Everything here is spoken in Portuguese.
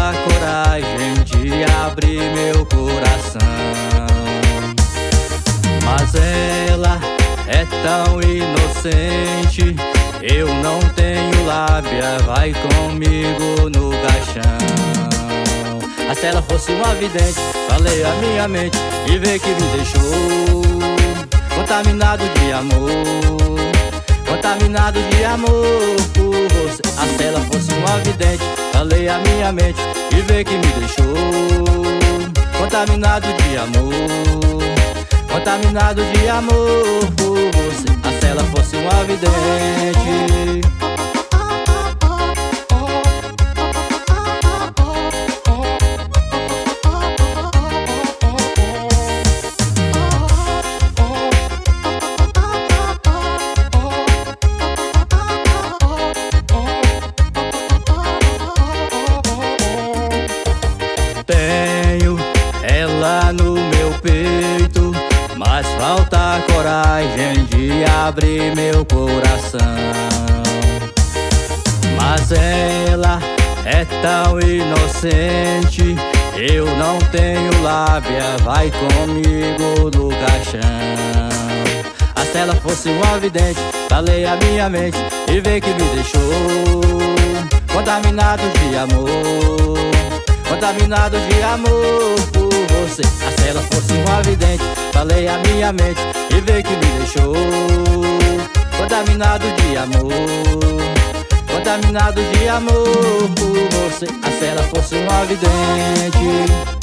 falta coragem de abrir meu coração. Mas ela é tão inocente, eu não tenho lábia, vai comigo no caixão. Ah, se ela fosse uma vidente, falei a minha mente e vê que me deixou contaminado de amor, contaminado de amor por você. Ah, se ela fosse uma vidente, falei a minha mente e vê que me deixou contaminado de amor, contaminado de amor por você. Ah, se ela fosse uma vidente. Tenho ela no meu peito, mas falta coragem de abrir meu coração. Mas ela é tão inocente, eu não tenho lábia, vai comigo no caixão. Ah, se ela fosse uma vidente, falei a minha mente e vê que me deixou contaminado de amor, contaminado de amor por você. Ah, se ela fosse uma vidente, falei a minha mente e vê que me deixou contaminado de amor, contaminado de amor por você. Ah, se ela fosse uma vidente.